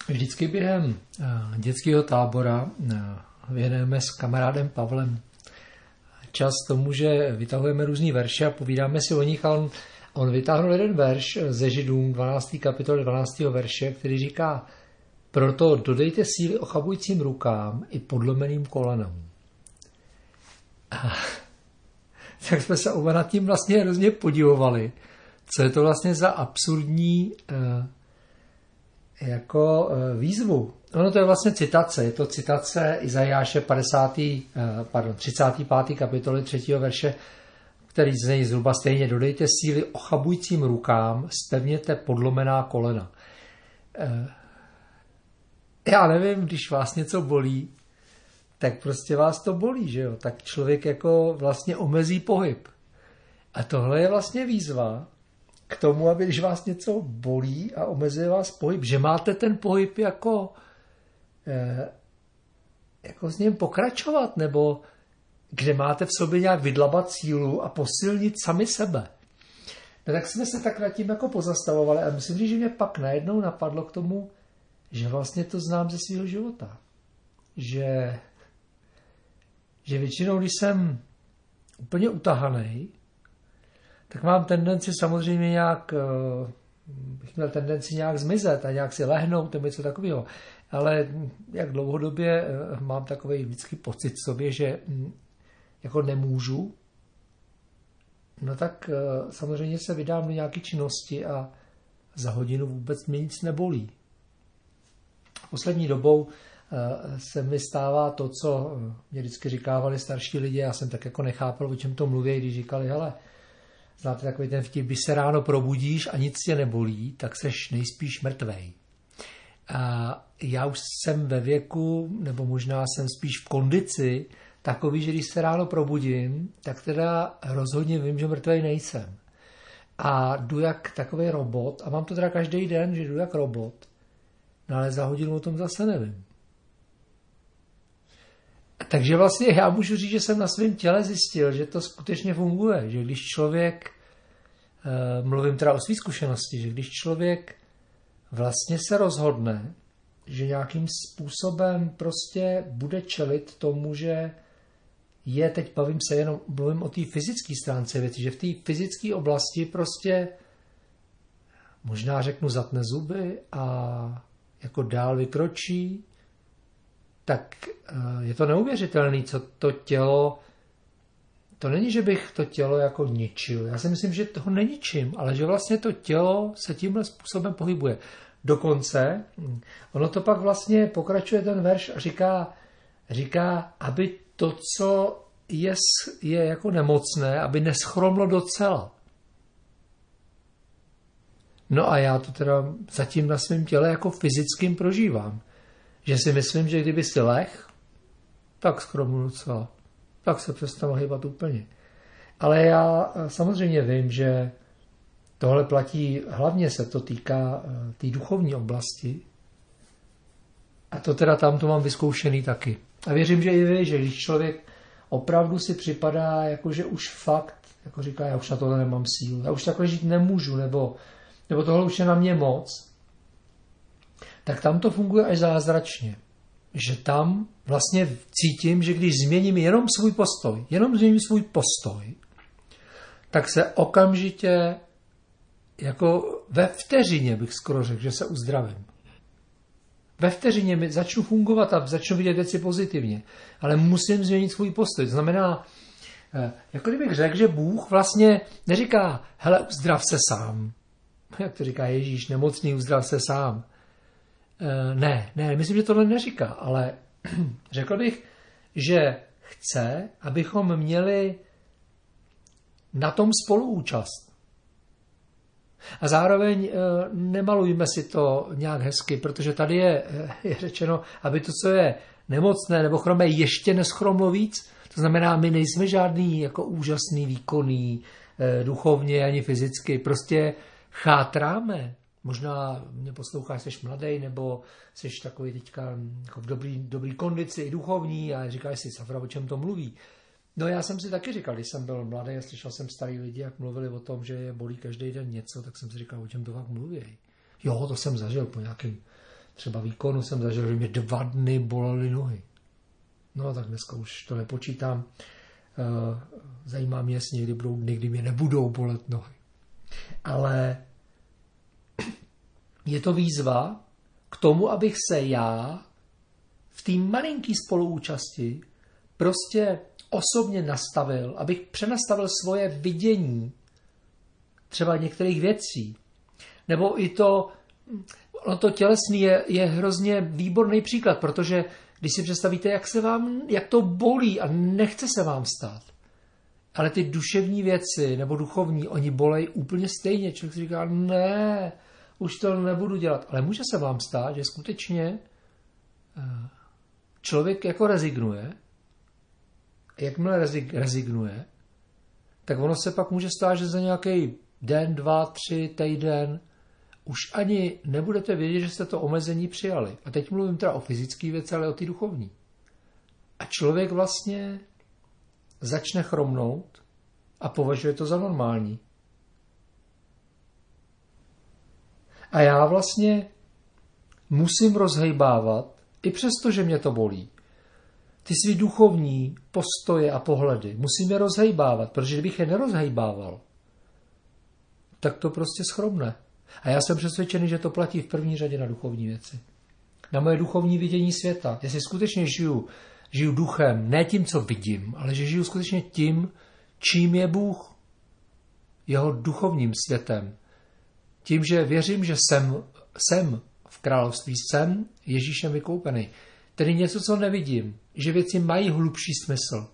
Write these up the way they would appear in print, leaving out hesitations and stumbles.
Vždycky během dětského tábora věnujeme s kamarádem Pavlem čas tomu, že vytahujeme různý verše a povídáme si o nich, a on vytáhnul jeden verš ze Židům 12. kapitoly 12. verše, který říká: proto dodejte síly ochabujícím rukám i podlomeným kolenům. Tak jsme se oba nad tím vlastně hrozně podivovali, co je to vlastně za absurdní výzvu. Ono to je vlastně citace, je to citace Izajáše 35. kapitoly 3. verše, který zní zhruba stejně: dodejte síly ochabujícím rukám, zpevněte podlomená kolena. Já nevím, když vás něco bolí, tak prostě vás to bolí, že jo? Tak člověk jako vlastně omezí pohyb. A tohle je vlastně výzva k tomu, aby když vás něco bolí a omezuje vás pohyb, že máte ten pohyb jako s ním pokračovat, nebo kde máte v sobě nějak vydlabat sílu a posilnit sami sebe. No tak jsme se tak nad tím jako pozastavovali a myslím, že mě pak najednou napadlo k tomu, že vlastně to znám ze svého života. Že většinou, když jsem úplně utahanej, tak mám tendenci samozřejmě bych měl tendenci nějak zmizet a nějak si lehnout nebo něco takového. Ale jak dlouhodobě mám takový vždycky pocit v sobě, že jako nemůžu, no tak samozřejmě se vydám do nějaké činnosti a za hodinu vůbec mě nic nebolí. Poslední dobou se mi stává to, co mě vždycky říkávali starší lidi, já jsem tak jako nechápal, o čem to mluví, když říkali: hele, znáte takový ten vtip, když se ráno probudíš a nic tě nebolí, tak seš nejspíš mrtvej. A já už jsem ve věku, nebo možná jsem spíš v kondici takový, že když se ráno probudím, tak teda rozhodně vím, že mrtvej nejsem. A jdu jak takový robot, a mám to teda každý den, že jdu jak robot, no ale za hodinu o tom zase nevím. Takže vlastně já můžu říct, že jsem na svém těle zjistil, že to skutečně funguje, že když člověk, mluvím teda o své zkušenosti, že když člověk vlastně se rozhodne, že nějakým způsobem prostě bude čelit tomu, že teď mluvím o té fyzické stránce věci, že v té fyzické oblasti prostě možná řeknu zatne zuby a jako dál vykročí, tak je to neuvěřitelné, co to tělo, to není, že bych to tělo jako ničil. Já si myslím, že toho neničím, ale že vlastně to tělo se tímhle způsobem pohybuje. Dokonce, ono to pak vlastně pokračuje ten verš a říká, aby to, co je jako nemocné, aby neschromlo docela. No a já to teda zatím na svém těle jako fyzickým prožívám. Že si myslím, že kdyby si leh, tak schromnu docela. Tak se přestanu hýbat úplně. Ale já samozřejmě vím, že tohle platí, hlavně se to týká té duchovní oblasti. A to teda tam to mám vyzkoušený taky. A věřím, že i vy, že když člověk opravdu si připadá, jakože už fakt, jako říká, já už na tohle nemám sílu, já už takhle žít nemůžu, nebo tohle už je na mě moc, tak tam to funguje až zázračně. Že tam vlastně cítím, že když změním jenom svůj postoj, tak se okamžitě, jako ve vteřině bych skoro řekl, že se uzdravím. Ve vteřině začnu fungovat a začnu vidět věci pozitivně. Ale musím změnit svůj postoj. To znamená, jako kdybych řekl, že Bůh vlastně neříká: hele, uzdrav se sám. Jak to říká Ježíš, nemocný, uzdrav se sám. Ne, myslím, že tohle neříká, ale řekl bych, že chce, abychom měli na tom spoluúčast. A zároveň nemalujme si to nějak hezky, protože tady je řečeno, aby to, co je nemocné nebo chromé, ještě neschromlo víc. To znamená, my nejsme žádný jako úžasný, výkonný, duchovně ani fyzicky, prostě chátráme. Možná mě posloucháš, jsi mladý, nebo jsi takový teďka jako v dobrý kondici i duchovní a říkáš si, Safra, o čem to mluví. No já jsem si taky říkal, když jsem byl mladý a slyšel jsem starý lidi, jak mluvili o tom, že je bolí každý den něco, tak jsem si říkal, o čem to fakt mluví. Jo, to jsem zažil po nějakým třeba výkonu jsem zažil, že mě 2 dny bolely nohy. No tak dneska už to nepočítám. Zajímá mě, jestli někdy budou dny, kdy mě nebudou bolet nohy. Ale je to výzva k tomu, abych se já v té malinké spoluúčasti prostě osobně nastavil, abych přenastavil svoje vidění třeba některých věcí. Nebo i to tělesný je hrozně výborný příklad, protože když si představíte, jak to bolí a nechce se vám stát. Ale ty duševní věci nebo duchovní, oni bolej úplně stejně. Člověk si říká, ne, už to nebudu dělat. Ale může se vám stát, že skutečně člověk jako rezignuje. Jakmile rezignuje, tak ono se pak může stát, že za nějaký den, 2, 3 týden už ani nebudete vědět, že jste to omezení přijali. A teď mluvím teda o fyzické věci, ale o ty duchovní. A člověk vlastně začne chromnout a považuje to za normální. A já vlastně musím rozhejbávat, i přesto, že mě to bolí, ty svý duchovní postoje a pohledy. Musím je rozhejbávat, protože kdybych je nerozhejbával, tak to prostě schromne. A já jsem přesvědčený, že to platí v první řadě na duchovní věci. Na moje duchovní vidění světa. Jestli skutečně žiju duchem, ne tím, co vidím, ale že žiju skutečně tím, čím je Bůh. Jeho duchovním světem. Tím, že věřím, že jsem v království, jsem Ježíšem vykoupený. Tedy něco, co nevidím. Že věci mají hlubší smysl.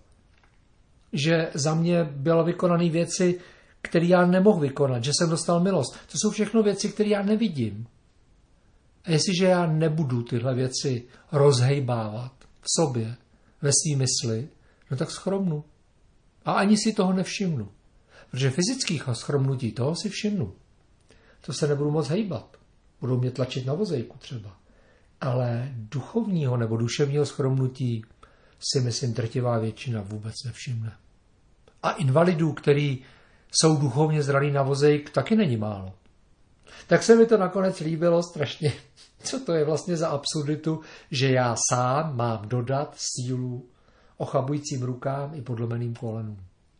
Že za mě bylo vykonané věci, které já nemohl vykonat, že jsem dostal milost. To jsou všechno věci, které já nevidím. A jestliže já nebudu tyhle věci rozhejbávat v sobě, ve svý mysli, no tak schromnu. A ani si toho nevšimnu. Protože fyzických schromnutí toho si všimnu. To se nebudu moc hejbat. Budou mě tlačit na vozejku třeba. Ale duchovního nebo duševního schromnutí si myslím drtivá většina vůbec nevšimne. A invalidů, který jsou duchovně zralí na vozejk, taky není málo. Tak se mi to nakonec líbilo strašně. Co to je vlastně za absurditu, že já sám mám dodat sílu ochabujícím rukám i podlomeným kolenům.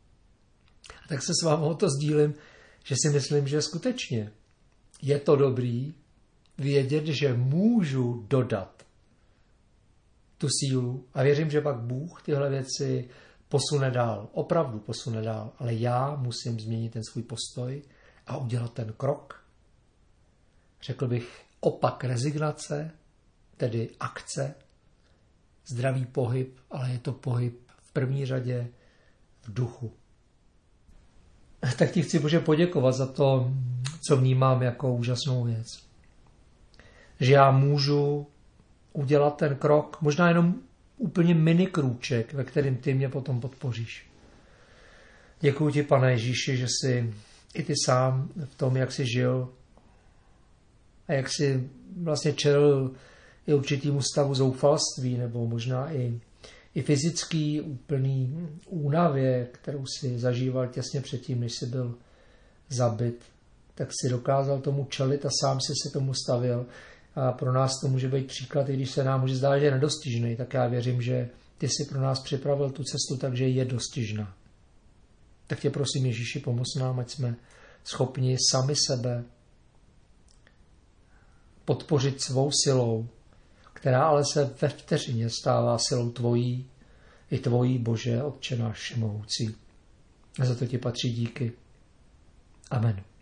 A tak se s vámi o to sdílím, že si myslím, že skutečně je to dobrý vědět, že můžu dodat tu sílu a věřím, že pak Bůh tyhle věci posune dál, opravdu posune dál, ale já musím změnit ten svůj postoj a udělat ten krok. Řekl bych opak rezignace, tedy akce, zdravý pohyb, ale je to pohyb v první řadě v duchu. Tak ti chci, Bože, poděkovat za to, co vnímám jako úžasnou věc. Že já můžu udělat ten krok, možná jenom úplně mini krůček, ve kterém ty mě potom podpoříš. Děkuji ti, Pane Ježíši, že jsi i ty sám v tom, jak jsi žil a jak jsi vlastně čelil i určitýmu stavu zoufalství, nebo možná i fyzický úplný únavě, kterou si zažíval těsně předtím, než jsi byl zabit, tak si dokázal tomu čelit a sám si se tomu stavil. A pro nás to může být příklad, i když se nám může zdát, že je nedostižný, tak já věřím, že ty jsi pro nás připravil tu cestu, takže je dostižná. Tak tě prosím, Ježíši, pomoz nám, ať jsme schopni sami sebe podpořit svou silou, která ale se ve vteřině stává silou tvojí, i tvojí, Bože, Otče náš všemohoucí. A za to ti patří díky. Amen.